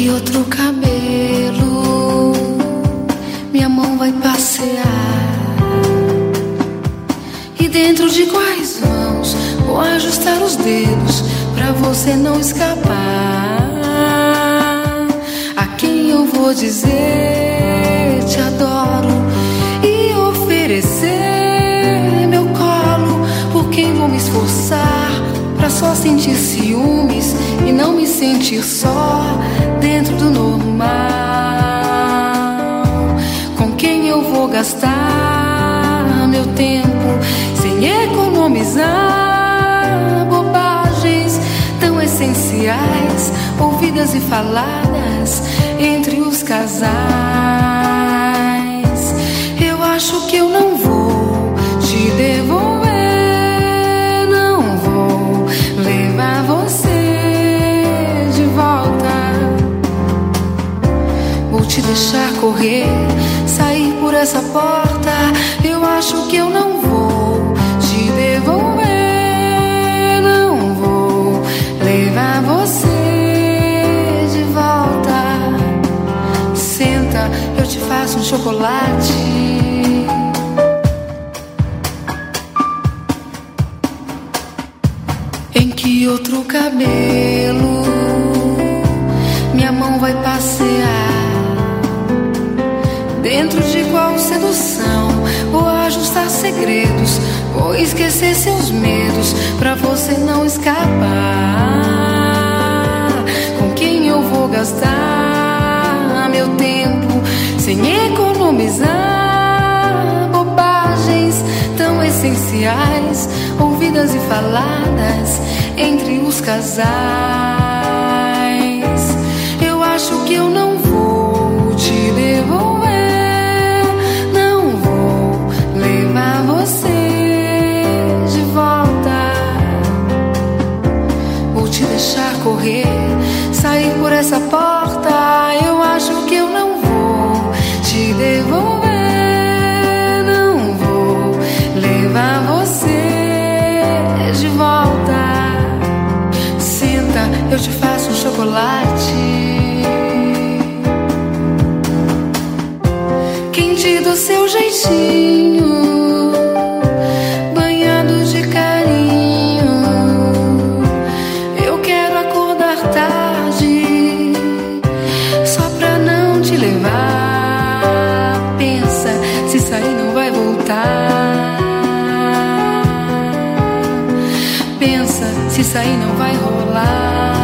outro cabelo minha mão vai passear? E dentro de quais mãos vou ajustar os dedos pra você não escapar? A quem eu vou dizer te adoro e oferecer meu colo? Por quem vou me esforçar pra só sentir ciúmes e não me sentir só dentro do normal? Com quem eu vou gastar meu tempo sem economizar bobagens tão essenciais, ouvidas e faladas entre os casais? Eu acho que eu não vou te devolver, não vou levar você de volta. Vou te deixar correr, sair por essa porta. Eu acho que eu não vou te devolver, não vou levar você de volta. Senta, eu te faço um chocolate. Em que outro cabelo minha mão vai passear? Dentro de qual sedução vou ajustar segredos? Vou esquecer seus medos pra você não escapar? Com quem eu vou gastar meu tempo sem economizar bobagens tão essenciais, ouvidas e faladas entre os casais? Eu acho que eu não vou te devolver, não vou levar você de volta. Vou te deixar correr, sair por essa porta. Eu acho que eu não vou te devolver, não vou levar você de volta. Senta, eu te faço um chocolate quente do seu jeitinho, banhado de carinho. Eu quero acordar tarde só pra não te levar. Pensa, se sair não vai voltar. Pensa, se sair não vai rolar.